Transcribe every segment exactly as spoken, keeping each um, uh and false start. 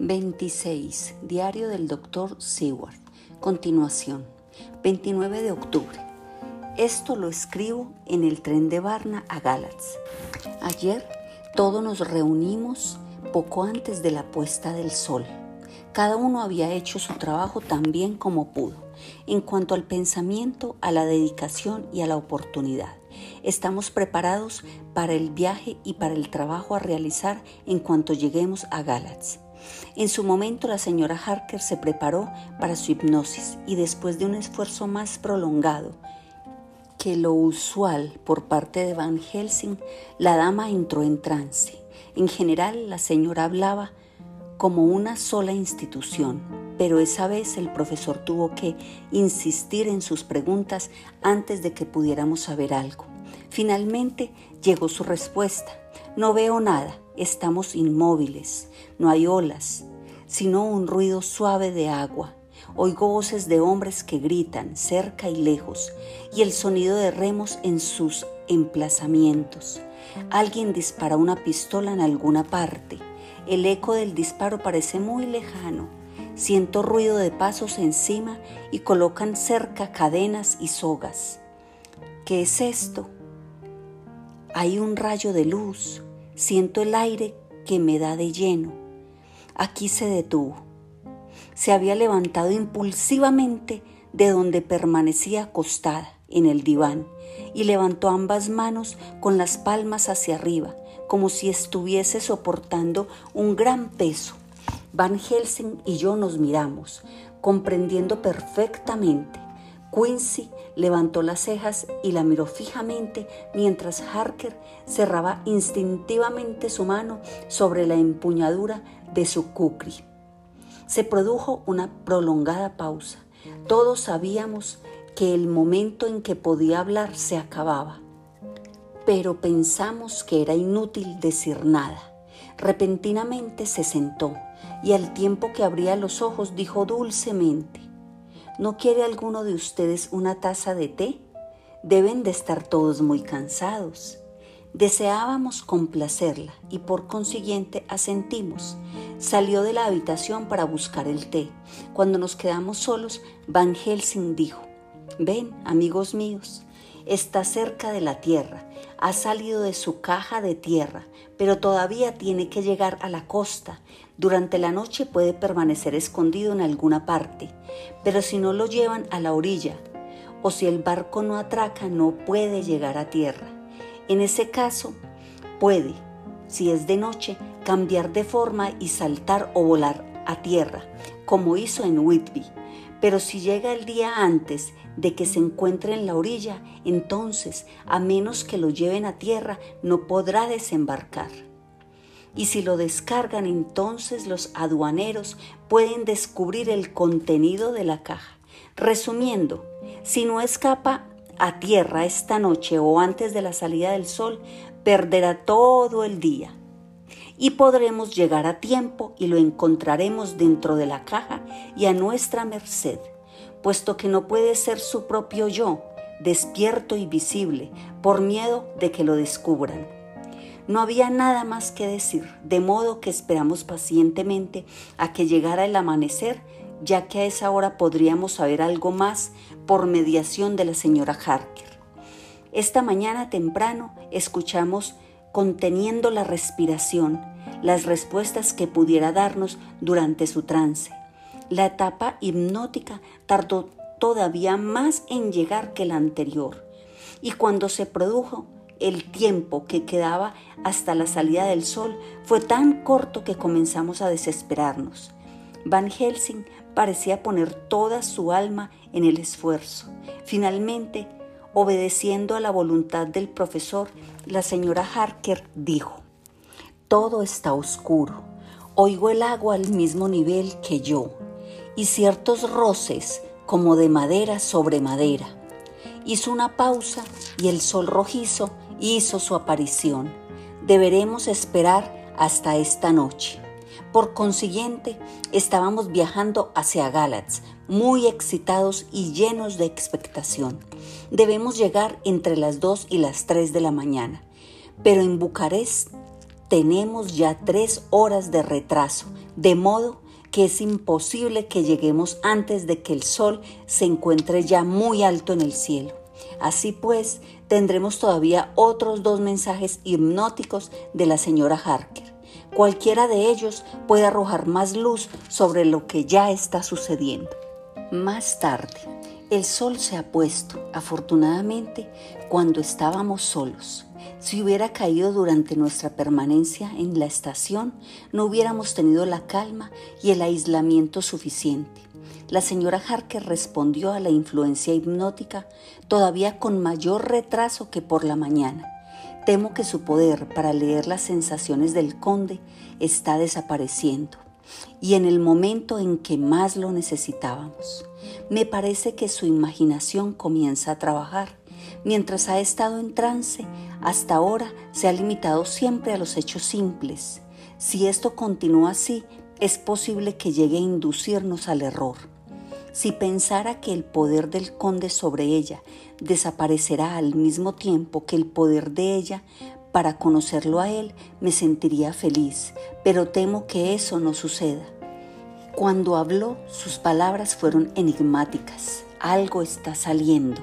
veintiséis. Diario del doctor Seward. Continuación. veintinueve de octubre. Esto lo escribo en el tren de Varna a Galatz. Ayer todos nos reunimos poco antes de la puesta del sol. Cada uno había hecho su trabajo tan bien como pudo. En cuanto al pensamiento, a la dedicación y a la oportunidad, estamos preparados para el viaje y para el trabajo a realizar en cuanto lleguemos a Galatz. En su momento la señora Harker se preparó para su hipnosis y después de un esfuerzo más prolongado que lo usual por parte de Van Helsing, la dama entró en trance. En general la señora hablaba como una sola institución, pero esa vez el profesor tuvo que insistir en sus preguntas antes de que pudiéramos saber algo. Finalmente llegó su respuesta. No veo nada, estamos inmóviles, no hay olas, sino un ruido suave de agua. Oigo voces de hombres que gritan cerca y lejos y el sonido de remos en sus emplazamientos. Alguien dispara una pistola en alguna parte. El eco del disparo parece muy lejano. Siento ruido de pasos encima y colocan cerca cadenas y sogas. ¿Qué es esto? Hay un rayo de luz. Siento el aire que me da de lleno. Aquí se detuvo. Se había levantado impulsivamente de donde permanecía acostada en el diván y levantó ambas manos con las palmas hacia arriba, como si estuviese soportando un gran peso. Van Helsing y yo nos miramos, comprendiendo perfectamente. Quincy levantó las cejas y la miró fijamente mientras Harker cerraba instintivamente su mano sobre la empuñadura de su kukri. Se produjo una prolongada pausa. Todos sabíamos que el momento en que podía hablar se acababa, pero pensamos que era inútil decir nada. Repentinamente se sentó y al tiempo que abría los ojos dijo dulcemente: ¿No quiere alguno de ustedes una taza de té? Deben de estar todos muy cansados. Deseábamos complacerla y por consiguiente asentimos. Salió de la habitación para buscar el té. Cuando nos quedamos solos, Van Helsing dijo: «Ven, amigos míos, está cerca de la tierra, ha salido de su caja de tierra, pero todavía tiene que llegar a la costa. Durante la noche puede permanecer escondido en alguna parte, pero si no lo llevan a la orilla o si el barco no atraca, no puede llegar a tierra. En ese caso, puede, si es de noche, cambiar de forma y saltar o volar a tierra, como hizo en Whitby. Pero si llega el día antes de que se encuentre en la orilla, entonces, a menos que lo lleven a tierra, no podrá desembarcar. Y si lo descargan, entonces los aduaneros pueden descubrir el contenido de la caja. Resumiendo, si no escapa a tierra esta noche o antes de la salida del sol, perderá todo el día. Y podremos llegar a tiempo y lo encontraremos dentro de la caja y a nuestra merced, puesto que no puede ser su propio yo, despierto y visible, por miedo de que lo descubran». No había nada más que decir, de modo que esperamos pacientemente a que llegara el amanecer, ya que a esa hora podríamos saber algo más por mediación de la señora Harker. Esta mañana temprano escuchamos, conteniendo la respiración, las respuestas que pudiera darnos durante su trance. La etapa hipnótica tardó todavía más en llegar que la anterior, y cuando se produjo, el tiempo que quedaba hasta la salida del sol fue tan corto que comenzamos a desesperarnos. Van Helsing parecía poner toda su alma en el esfuerzo. Finalmente, obedeciendo a la voluntad del profesor, la señora Harker dijo: «Todo está oscuro. Oigo el agua al mismo nivel que yo y ciertos roces como de madera sobre madera». Hizo una pausa y el sol rojizo hizo su aparición. Deberemos esperar hasta esta noche. Por consiguiente, estábamos viajando hacia Galatz, muy excitados y llenos de expectación. Debemos llegar entre las dos y las tres de la mañana, pero en Bucarest tenemos ya tres horas de retraso de modo que es imposible que lleguemos antes de que el sol se encuentre ya muy alto en el cielo. Así pues, tendremos todavía otros dos mensajes hipnóticos de la señora Harker. Cualquiera de ellos puede arrojar más luz sobre lo que ya está sucediendo. Más tarde, el sol se ha puesto, afortunadamente, cuando estábamos solos. Si hubiera caído durante nuestra permanencia en la estación, no hubiéramos tenido la calma y el aislamiento suficiente. La señora Harker respondió a la influencia hipnótica todavía con mayor retraso que por la mañana. Temo que su poder para leer las sensaciones del conde está desapareciendo, y en el momento en que más lo necesitábamos. Me parece que su imaginación comienza a trabajar. Mientras ha estado en trance, hasta ahora se ha limitado siempre a los hechos simples. Si esto continúa así, es posible que llegue a inducirnos al error. Si pensara que el poder del conde sobre ella desaparecerá al mismo tiempo que el poder de ella para conocerlo a él, me sentiría feliz, pero temo que eso no suceda. Cuando habló, sus palabras fueron enigmáticas. Algo está saliendo.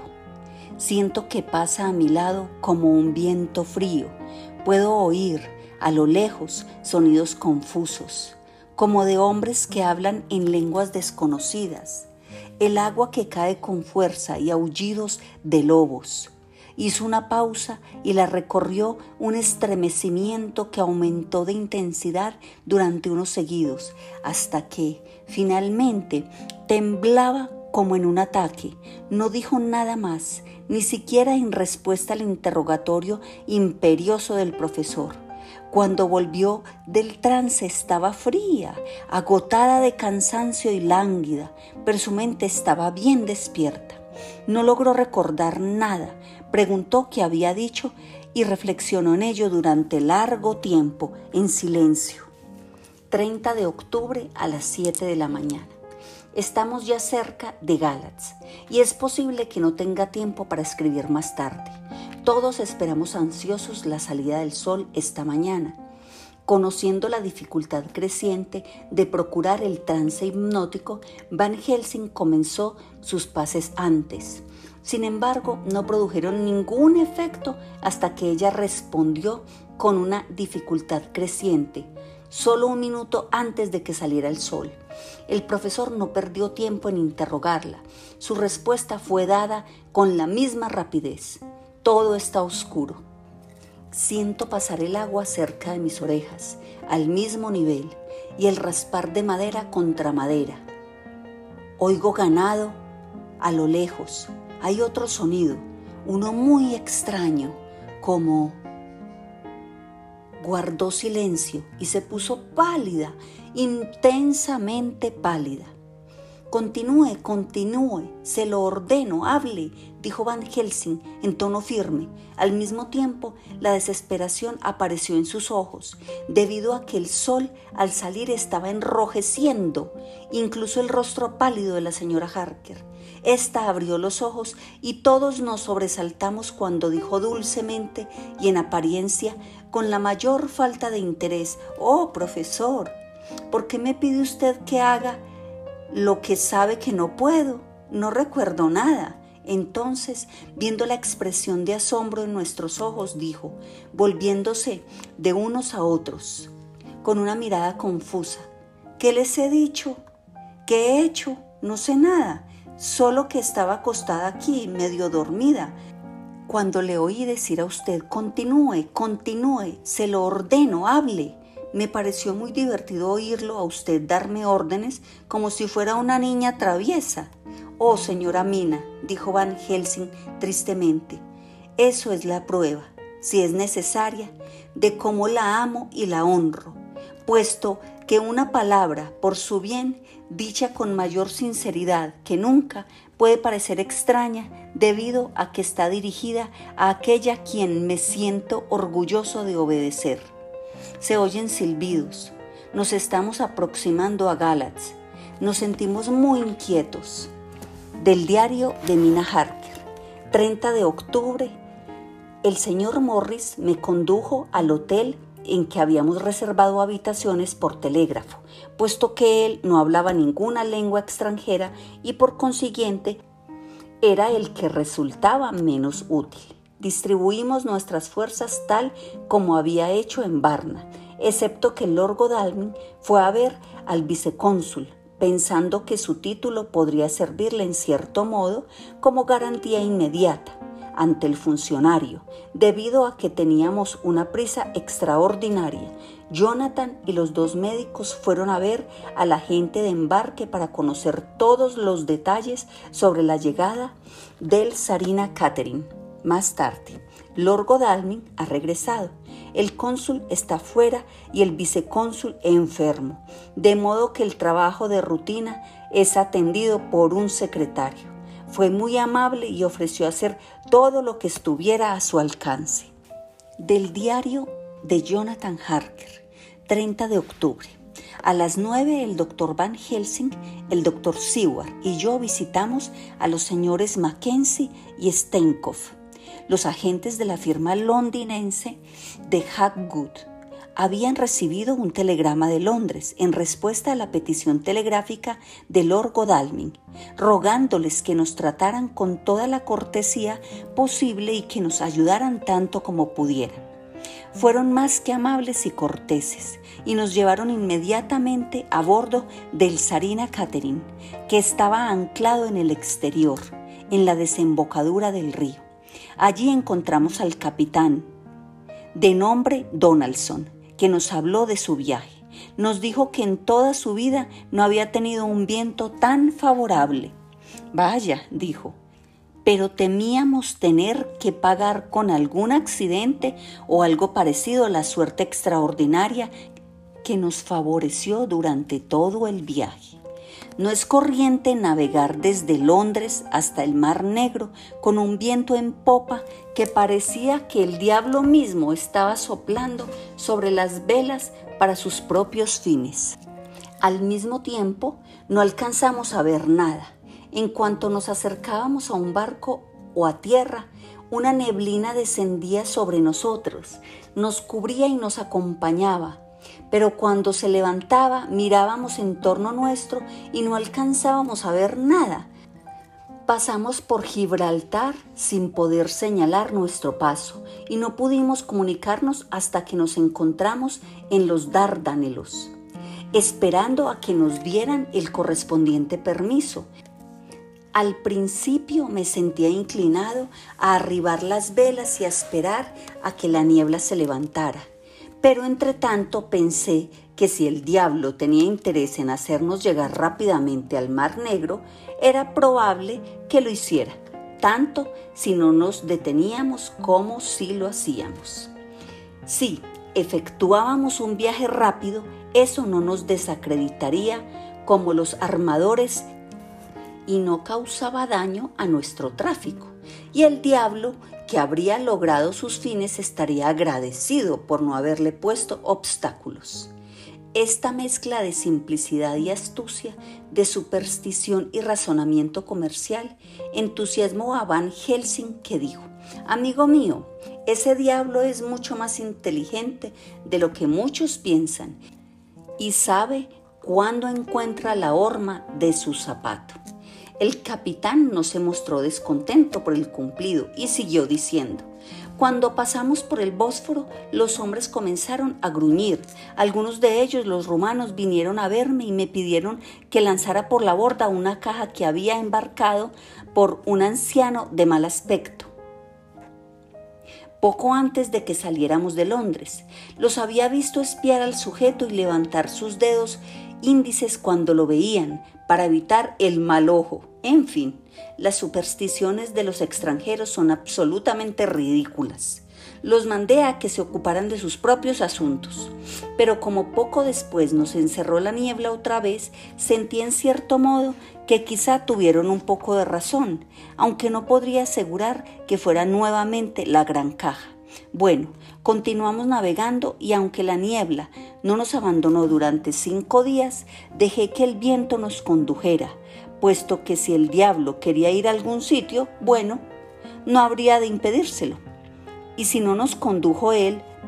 Siento que pasa a mi lado como un viento frío. Puedo oír a lo lejos sonidos confusos, como de hombres que hablan en lenguas desconocidas. El agua que cae con fuerza y aullidos de lobos. Hizo una pausa y la recorrió un estremecimiento que aumentó de intensidad durante unos seguidos, hasta que, finalmente, temblaba como en un ataque. No dijo nada más, ni siquiera en respuesta al interrogatorio imperioso del profesor. Cuando volvió del trance estaba fría, agotada de cansancio y lánguida, pero su mente estaba bien despierta. No logró recordar nada, preguntó qué había dicho y reflexionó en ello durante largo tiempo, en silencio. treinta de octubre a las siete de la mañana. Estamos ya cerca de Galatz y es posible que no tenga tiempo para escribir más tarde. Todos esperamos ansiosos la salida del sol esta mañana. Conociendo la dificultad creciente de procurar el trance hipnótico, Van Helsing comenzó sus pases antes. Sin embargo, no produjeron ningún efecto hasta que ella respondió con una dificultad creciente, solo un minuto antes de que saliera el sol. El profesor no perdió tiempo en interrogarla. Su respuesta fue dada con la misma rapidez. Todo está oscuro. Siento pasar el agua cerca de mis orejas, al mismo nivel, y el raspar de madera contra madera. Oigo ganado a lo lejos. Hay otro sonido, uno muy extraño, como... Guardó silencio y se puso pálida, intensamente pálida. Continúe, continúe, se lo ordeno, hable, dijo Van Helsing en tono firme. Al mismo tiempo, la desesperación apareció en sus ojos, debido a que el sol al salir estaba enrojeciendo, incluso el rostro pálido de la señora Harker. Esta abrió los ojos y todos nos sobresaltamos cuando dijo dulcemente y en apariencia con la mayor falta de interés: «Oh, profesor, ¿por qué me pide usted que haga lo que sabe que no puedo? No recuerdo nada». Entonces, viendo la expresión de asombro en nuestros ojos, dijo, volviéndose de unos a otros, con una mirada confusa: «¿Qué les he dicho? ¿Qué he hecho? No sé nada, solo que estaba acostada aquí, medio dormida. Cuando le oí decir a usted, continúe, continúe, se lo ordeno, hable, me pareció muy divertido oírlo a usted darme órdenes como si fuera una niña traviesa». «Oh, señora Mina», dijo Van Helsing tristemente, «eso es la prueba, si es necesaria, de cómo la amo y la honro, puesto que una palabra, por su bien, dicha con mayor sinceridad que nunca, puede parecer extraña debido a que está dirigida a aquella a quien me siento orgulloso de obedecer». Se oyen silbidos. Nos estamos aproximando a Galatz. Nos sentimos muy inquietos. Del diario de Mina Harker. treinta de octubre. El señor Morris me condujo al hotel en que habíamos reservado habitaciones por telégrafo, puesto que él no hablaba ninguna lengua extranjera y por consiguiente era el que resultaba menos útil. Distribuimos nuestras fuerzas tal como había hecho en Varna, excepto que Lord Godalming fue a ver al vicecónsul, pensando que su título podría servirle en cierto modo como garantía inmediata ante el funcionario, debido a que teníamos una prisa extraordinaria. Jonathan y los dos médicos fueron a ver al agente de embarque para conocer todos los detalles sobre la llegada del Tsarina Catherine. Más tarde, Lord Godalming ha regresado. El cónsul está fuera y el vicecónsul enfermo, de modo que el trabajo de rutina es atendido por un secretario. Fue muy amable y ofreció hacer todo lo que estuviera a su alcance. Del diario de Jonathan Harker, treinta de octubre. A las nueve el doctor Van Helsing, el doctor Seward y yo visitamos a los señores Mackenzie y Steinkopf, los agentes de la firma londinense de Haggood. Habían recibido un telegrama de Londres en respuesta a la petición telegráfica de Lord Godalming, rogándoles que nos trataran con toda la cortesía posible y que nos ayudaran tanto como pudieran. Fueron más que amables y corteses y nos llevaron inmediatamente a bordo del Tsarina Catherine, que estaba anclado en el exterior, en la desembocadura del río. Allí encontramos al capitán, de nombre Donaldson, que nos habló de su viaje. Nos dijo que en toda su vida no había tenido un viento tan favorable. Vaya, dijo, pero temíamos tener que pagar con algún accidente o algo parecido a la suerte extraordinaria que nos favoreció durante todo el viaje. No es corriente navegar desde Londres hasta el Mar Negro con un viento en popa que parecía que el diablo mismo estaba soplando sobre las velas para sus propios fines. Al mismo tiempo, no alcanzamos a ver nada. En cuanto nos acercábamos a un barco o a tierra, una neblina descendía sobre nosotros, nos cubría y nos acompañaba. Pero cuando se levantaba, mirábamos en torno nuestro y no alcanzábamos a ver nada. Pasamos por Gibraltar sin poder señalar nuestro paso y no pudimos comunicarnos hasta que nos encontramos en los Dardanelos, esperando a que nos dieran el correspondiente permiso. Al principio me sentía inclinado a arribar las velas y a esperar a que la niebla se levantara. Pero entre tanto pensé que si el diablo tenía interés en hacernos llegar rápidamente al Mar Negro, era probable que lo hiciera, tanto si no nos deteníamos como si lo hacíamos. Si efectuábamos un viaje rápido, eso no nos desacreditaría como los armadores y no causaba daño a nuestro tráfico, y el diablo, que habría logrado sus fines, estaría agradecido por no haberle puesto obstáculos. Esta mezcla de simplicidad y astucia, de superstición y razonamiento comercial, entusiasmó a Van Helsing, que dijo: «Amigo mío, ese diablo es mucho más inteligente de lo que muchos piensan y sabe cuándo encuentra la horma de su zapato». El capitán no se mostró descontento por el cumplido y siguió diciendo: «Cuando pasamos por el Bósforo, los hombres comenzaron a gruñir. Algunos de ellos, los rumanos, vinieron a verme y me pidieron que lanzara por la borda una caja que había embarcado por un anciano de mal aspecto, poco antes de que saliéramos de Londres. Los había visto espiar al sujeto y levantar sus dedos índices cuando lo veían, para evitar el mal ojo. En fin, las supersticiones de los extranjeros son absolutamente ridículas. Los mandé a que se ocuparan de sus propios asuntos, pero como poco después nos encerró la niebla otra vez, sentí en cierto modo que quizá tuvieron un poco de razón, aunque no podría asegurar que fuera nuevamente la gran caja. Bueno, continuamos navegando y aunque la niebla no nos abandonó durante cinco días, dejé que el viento nos condujera, puesto que si el diablo quería ir a algún sitio, bueno, no habría de impedírselo. Y si no nos condujo él,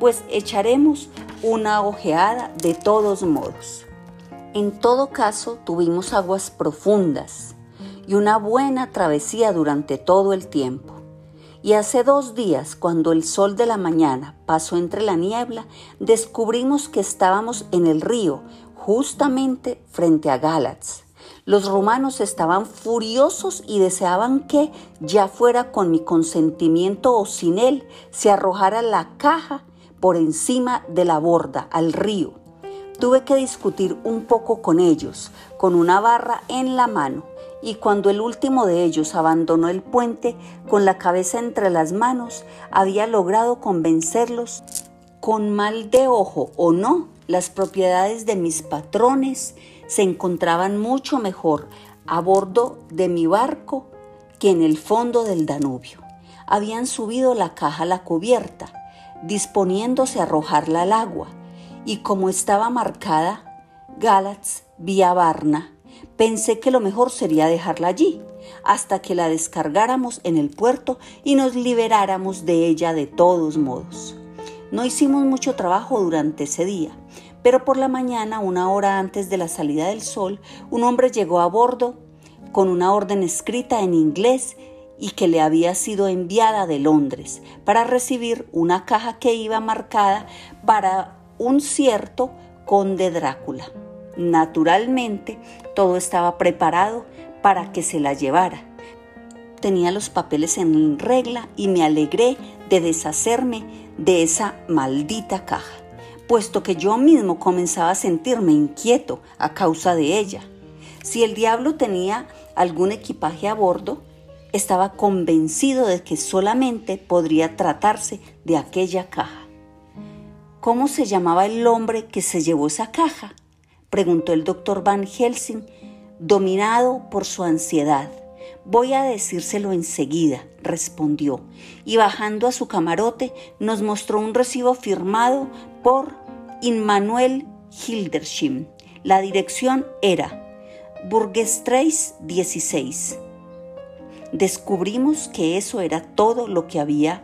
pues echaremos una ojeada de todos modos. En todo caso, tuvimos aguas profundas y una buena travesía durante todo el tiempo. Y hace dos días, cuando el sol de la mañana pasó entre la niebla, descubrimos que estábamos en el río, justamente frente a Galatz. Los romanos estaban furiosos y deseaban que, ya fuera con mi consentimiento o sin él, se arrojara la caja por encima de la borda al río. Tuve que discutir un poco con ellos, con una barra en la mano, y cuando el último de ellos abandonó el puente con la cabeza entre las manos, había logrado convencerlos, con mal de ojo o no, las propiedades de mis patrones se encontraban mucho mejor a bordo de mi barco que en el fondo del Danubio. Habían subido la caja a la cubierta, disponiéndose a arrojarla al agua, y como estaba marcada Galatz vía Varna, pensé que lo mejor sería dejarla allí, hasta que la descargáramos en el puerto y nos liberáramos de ella de todos modos. No hicimos mucho trabajo durante ese día, pero por la mañana, una hora antes de la salida del sol, un hombre llegó a bordo con una orden escrita en inglés y que le había sido enviada de Londres para recibir una caja que iba marcada para un cierto conde Drácula. Naturalmente, todo estaba preparado para que se la llevara. Tenía los papeles en regla y me alegré de deshacerme de esa maldita caja, puesto que yo mismo comenzaba a sentirme inquieto a causa de ella. Si el diablo tenía algún equipaje a bordo, estaba convencido de que solamente podría tratarse de aquella caja. ¿Cómo se llamaba el hombre que se llevó esa caja?, preguntó el doctor Van Helsing, dominado por su ansiedad. Voy a decírselo enseguida, respondió, y bajando a su camarote nos mostró un recibo firmado por Immanuel Hildesheim. La dirección era Burgstrasse dieciséis. Descubrimos que eso era todo lo que había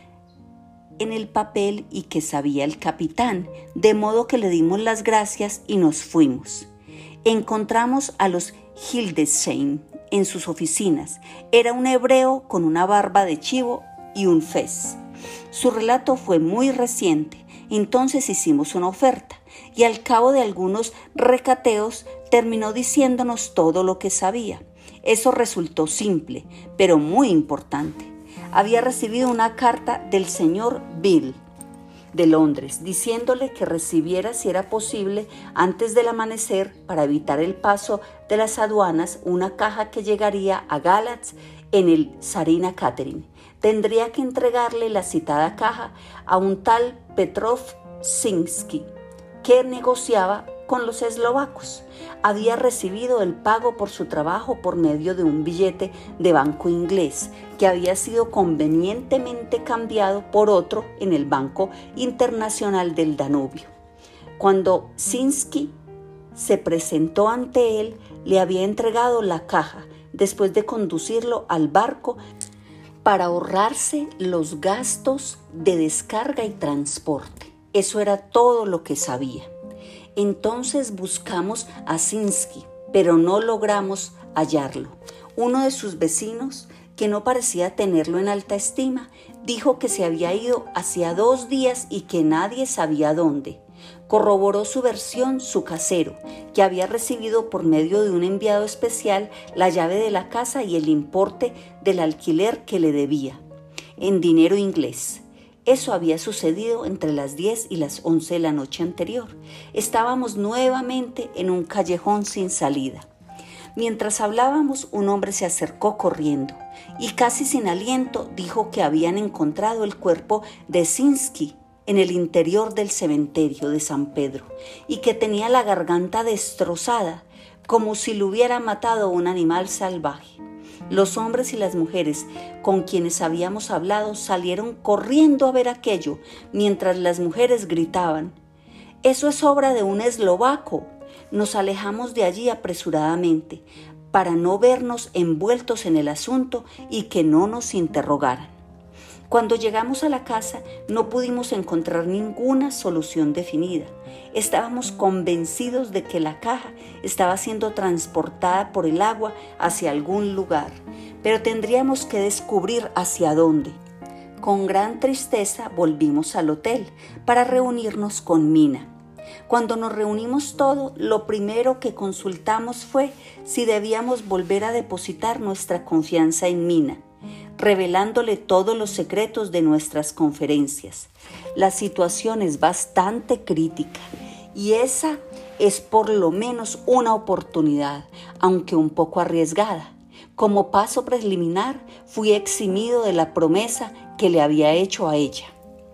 en el papel y que sabía el capitán, de modo que le dimos las gracias y nos fuimos. Encontramos a los Hildesheim en sus oficinas. Era un hebreo con una barba de chivo y un fez. Su relato fue muy reciente, entonces hicimos una oferta y al cabo de algunos recateos terminó diciéndonos todo lo que sabía. Eso resultó simple, pero muy importante. Había recibido una carta del señor Bill de Londres, diciéndole que recibiera, si era posible, antes del amanecer, para evitar el paso de las aduanas, una caja que llegaría a Galatz en el Tsarina Catherine. Tendría que entregarle la citada caja a un tal Petrov Sinski, que negociaba con los eslovacos. Había recibido el pago por su trabajo por medio de un billete de banco inglés que había sido convenientemente cambiado por otro en el Banco Internacional del Danubio. Cuando Sinski se presentó ante él, le había entregado la caja después de conducirlo al barco para ahorrarse los gastos de descarga y transporte. Eso era todo lo que sabía. Entonces buscamos a Sinski, pero no logramos hallarlo. Uno de sus vecinos, que no parecía tenerlo en alta estima, dijo que se había ido hacía dos días y que nadie sabía dónde. Corroboró su versión su casero, que había recibido por medio de un enviado especial la llave de la casa y el importe del alquiler que le debía, en dinero inglés. Eso había sucedido entre las diez y las once de la noche anterior. Estábamos nuevamente en un callejón sin salida. Mientras hablábamos, un hombre se acercó corriendo y casi sin aliento dijo que habían encontrado el cuerpo de Sinski en el interior del cementerio de San Pedro y que tenía la garganta destrozada como si lo hubiera matado un animal salvaje. Los hombres y las mujeres con quienes habíamos hablado salieron corriendo a ver aquello, mientras las mujeres gritaban: «Eso es obra de un eslovaco». Nos alejamos de allí apresuradamente para no vernos envueltos en el asunto y que no nos interrogaran. Cuando llegamos a la casa no pudimos encontrar ninguna solución definida. Estábamos convencidos de que la caja estaba siendo transportada por el agua hacia algún lugar, pero tendríamos que descubrir hacia dónde. Con gran tristeza volvimos al hotel para reunirnos con Mina. Cuando nos reunimos todos, lo primero que consultamos fue si debíamos volver a depositar nuestra confianza en Mina, revelándole todos los secretos de nuestras conferencias. La situación es bastante crítica y esa es por lo menos una oportunidad, aunque un poco arriesgada. Como paso preliminar, fui eximido de la promesa que le había hecho a ella.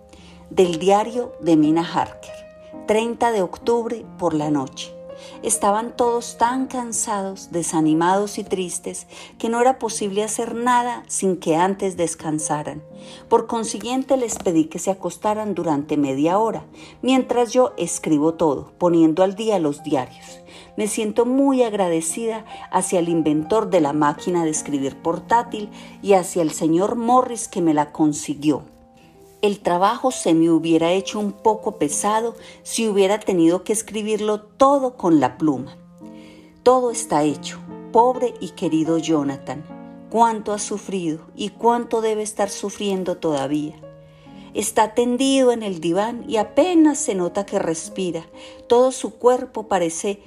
Del diario de Mina Harker, treinta de octubre por la noche. Estaban todos tan cansados, desanimados y tristes que no era posible hacer nada sin que antes descansaran. Por consiguiente les pedí que se acostaran durante media hora, mientras yo escribo todo, poniendo al día los diarios. Me siento muy agradecida hacia el inventor de la máquina de escribir portátil y hacia el señor Morris que me la consiguió. El trabajo se me hubiera hecho un poco pesado si hubiera tenido que escribirlo todo con la pluma. Todo está hecho. Pobre y querido Jonathan, cuánto ha sufrido y cuánto debe estar sufriendo todavía. Está tendido en el diván y apenas se nota que respira. Todo su cuerpo parece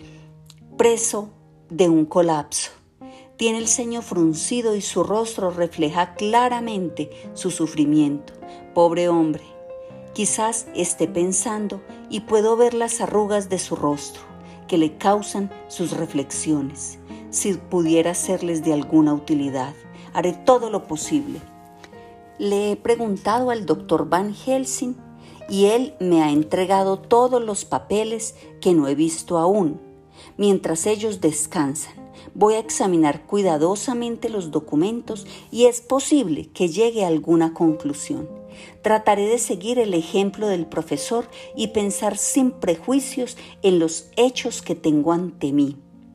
preso de un colapso. Tiene el ceño fruncido y su rostro refleja claramente su sufrimiento. Pobre hombre, quizás esté pensando y puedo ver las arrugas de su rostro que le causan sus reflexiones. Si pudiera serles de alguna utilidad, haré todo lo posible. Le he preguntado al doctor Van Helsing y él me ha entregado todos los papeles que no he visto aún. Mientras ellos descansan, voy a examinar cuidadosamente los documentos y es posible que llegue a alguna conclusión. Trataré de seguir el ejemplo del profesor y pensar sin prejuicios en los hechos que tengo ante mí.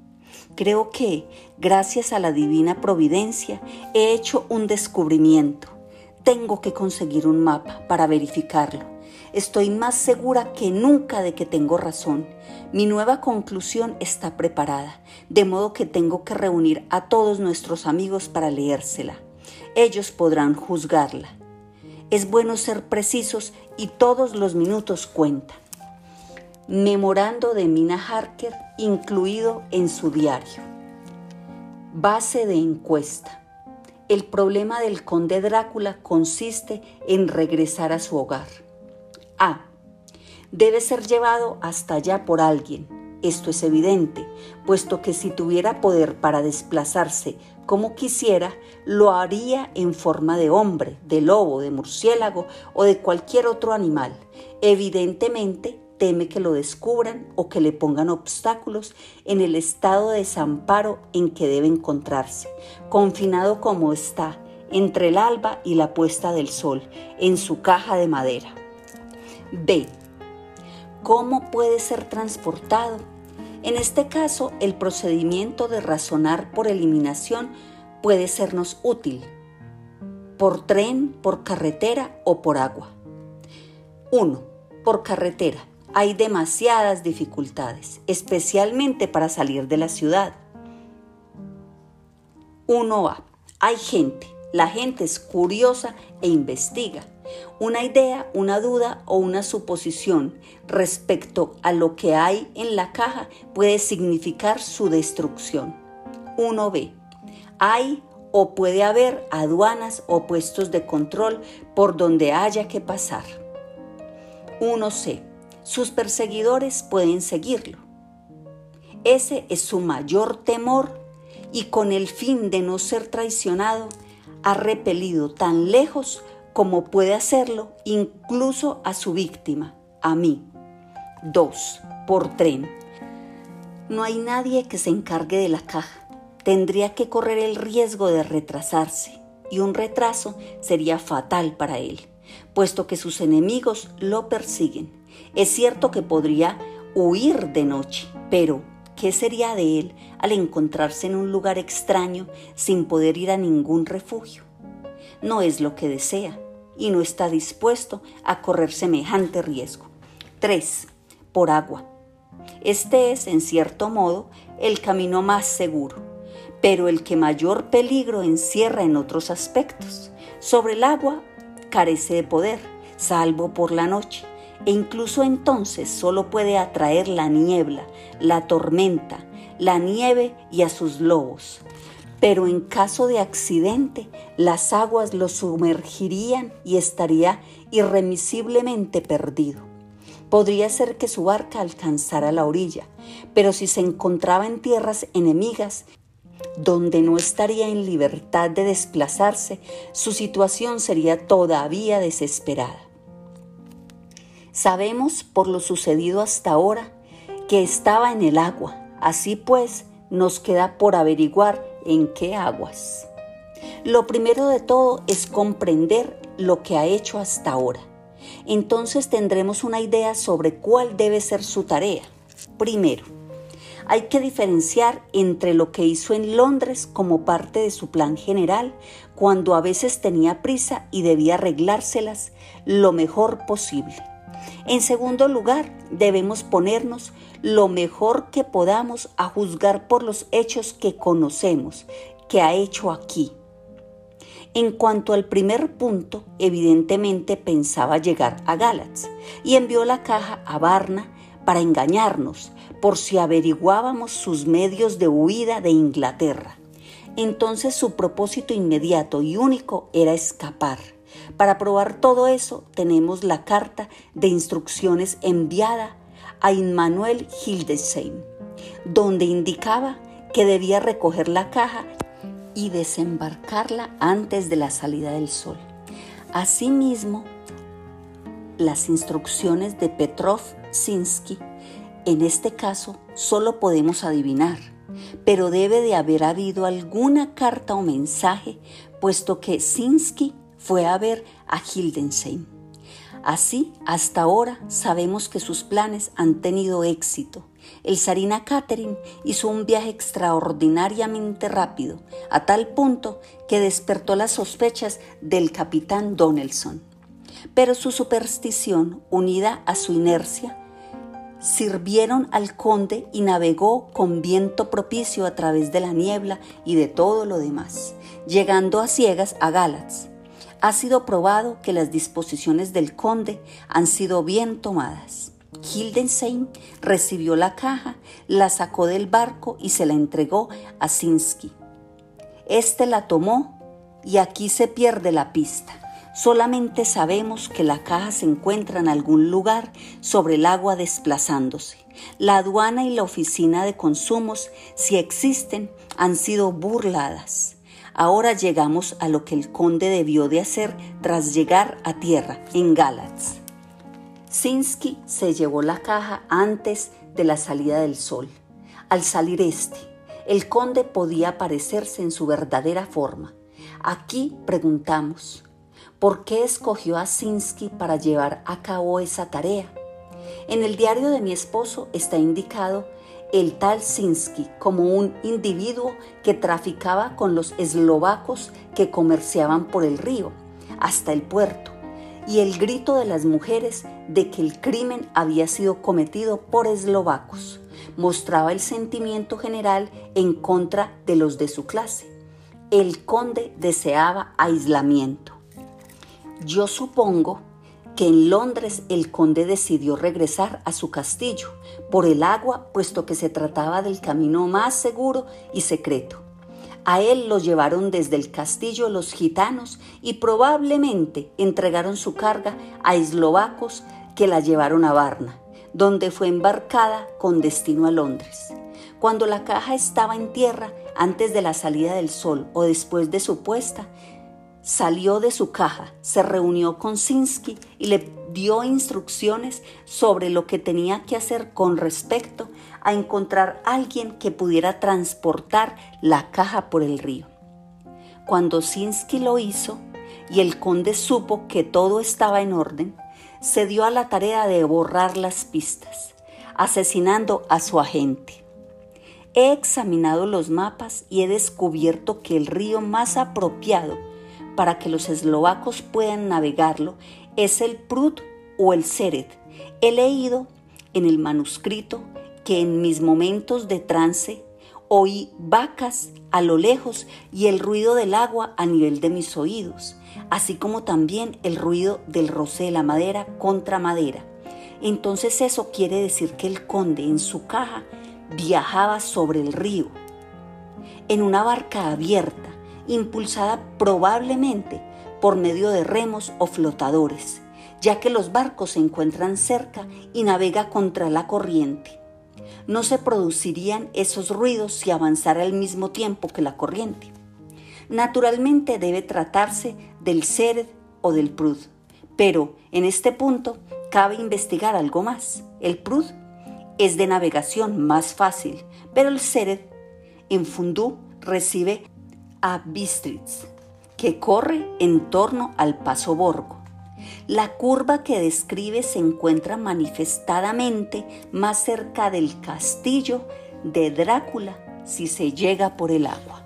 Creo que, gracias a la divina providencia, he hecho un descubrimiento. Tengo que conseguir un mapa para verificarlo. Estoy más segura que nunca de que tengo razón. Mi nueva conclusión está preparada, de modo que tengo que reunir a todos nuestros amigos para leérsela. Ellos podrán juzgarla. Es bueno ser precisos y todos los minutos cuentan. Memorando de Mina Harker, incluido en su diario. Base de encuesta. El problema del conde Drácula consiste en regresar a su hogar. A. Debe ser llevado hasta allá por alguien. Esto es evidente, puesto que si tuviera poder para desplazarse como quisiera, lo haría en forma de hombre, de lobo, de murciélago o de cualquier otro animal. Evidentemente, teme que lo descubran o que le pongan obstáculos en el estado de desamparo en que debe encontrarse, confinado como está, entre el alba y la puesta del sol, en su caja de madera. B. ¿Cómo puede ser transportado? En este caso, el procedimiento de razonar por eliminación puede sernos útil. Por tren, por carretera o por agua. uno. Por carretera. Hay demasiadas dificultades, especialmente para salir de la ciudad. uno A. Hay gente. La gente es curiosa e investiga. Una idea, una duda o una suposición respecto a lo que hay en la caja puede significar su destrucción. uno B. Hay o puede haber aduanas o puestos de control por donde haya que pasar. uno C. Sus perseguidores pueden seguirlo. Ese es su mayor temor y con el fin de no ser traicionado, ha repelido tan lejos como puede hacerlo incluso a su víctima, a mí. dos. Por tren. No hay nadie que se encargue de la caja. Tendría que correr el riesgo de retrasarse y un retraso sería fatal para él, puesto que sus enemigos lo persiguen. Es cierto que podría huir de noche, pero ¿qué sería de él al encontrarse en un lugar extraño sin poder ir a ningún refugio? No es lo que desea. y no está dispuesto a correr semejante riesgo. tres. Por agua. Este es, en cierto modo, el camino más seguro, pero el que mayor peligro encierra en otros aspectos. Sobre el agua carece de poder, salvo por la noche, e incluso entonces solo puede atraer la niebla, la tormenta, la nieve y a sus lobos. Pero en caso de accidente, las aguas lo sumergirían y estaría irremisiblemente perdido. Podría ser que su barca alcanzara la orilla, pero si se encontraba en tierras enemigas, donde no estaría en libertad de desplazarse, su situación sería todavía desesperada. Sabemos por lo sucedido hasta ahora que estaba en el agua, así pues nos queda por averiguar en qué aguas. Lo primero de todo es comprender lo que ha hecho hasta ahora. Entonces tendremos una idea sobre cuál debe ser su tarea. Primero, hay que diferenciar entre lo que hizo en Londres como parte de su plan general, cuando a veces tenía prisa y debía arreglárselas lo mejor posible. En segundo lugar, debemos ponernos lo mejor que podamos a juzgar por los hechos que conocemos que ha hecho aquí. En cuanto al primer punto, evidentemente pensaba llegar a Galatz y envió la caja a Varna para engañarnos, por si averiguábamos sus medios de huida de Inglaterra. Entonces su propósito inmediato y único era escapar. Para probar todo eso, tenemos la carta de instrucciones enviada a Immanuel Hildesheim, donde indicaba que debía recoger la caja y desembarcarla antes de la salida del sol. Asimismo, las instrucciones de Petrov Sinsky, en este caso, solo podemos adivinar, pero debe de haber habido alguna carta o mensaje, puesto que Sinsky fue a ver a Hildesheim. Así, hasta ahora sabemos que sus planes han tenido éxito. El Tsarina Catherine hizo un viaje extraordinariamente rápido, a tal punto que despertó las sospechas del capitán Donelson. Pero su superstición, unida a su inercia, sirvieron al conde y navegó con viento propicio a través de la niebla y de todo lo demás, llegando a ciegas a Galatz. Ha sido probado que las disposiciones del conde han sido bien tomadas. Hildesheim recibió la caja, la sacó del barco y se la entregó a Sinsky. Este la tomó y aquí se pierde la pista. Solamente sabemos que la caja se encuentra en algún lugar sobre el agua desplazándose. La aduana y la oficina de consumos, si existen, han sido burladas. Ahora llegamos a lo que el conde debió de hacer tras llegar a tierra, en Galatz. Sinsky se llevó la caja antes de la salida del sol. Al salir este, el conde podía aparecerse en su verdadera forma. Aquí preguntamos, ¿por qué escogió a Sinsky para llevar a cabo esa tarea? En el diario de mi esposo está indicado el tal Sinsky como un individuo que traficaba con los eslovacos que comerciaban por el río hasta el puerto, y el grito de las mujeres de que el crimen había sido cometido por eslovacos mostraba el sentimiento general en contra de los de su clase. El conde deseaba aislamiento. Yo supongo que en Londres el conde decidió regresar a su castillo por el agua, puesto que se trataba del camino más seguro y secreto. A él lo llevaron desde el castillo los gitanos y probablemente entregaron su carga a eslovacos que la llevaron a Varna, donde fue embarcada con destino a Londres. Cuando la caja estaba en tierra, antes de la salida del sol o después de su puesta, salió de su caja, se reunió con Sinsky y le dio instrucciones sobre lo que tenía que hacer con respecto a encontrar a alguien que pudiera transportar la caja por el río. Cuando Sinsky lo hizo y el conde supo que todo estaba en orden, se dio a la tarea de borrar las pistas, asesinando a su agente. He examinado los mapas y he descubierto que el río más apropiado para que los eslovacos puedan navegarlo es el Prut o el Sered. He leído en el manuscrito que en mis momentos de trance oí vacas a lo lejos y el ruido del agua a nivel de mis oídos, así como también el ruido del roce de la madera contra madera. Entonces eso quiere decir que el conde en su caja viajaba sobre el río, en una barca abierta, impulsada probablemente por medio de remos o flotadores, ya que los barcos se encuentran cerca y navega contra la corriente. No se producirían esos ruidos si avanzara al mismo tiempo que la corriente. Naturalmente debe tratarse del Sered o del Prut, pero en este punto cabe investigar algo más. El Prut es de navegación más fácil, pero el Sered en Fundú recibe a Bistritz, que corre en torno al Paso Borgo. La curva que describe se encuentra manifestadamente más cerca del castillo de Drácula si se llega por el agua.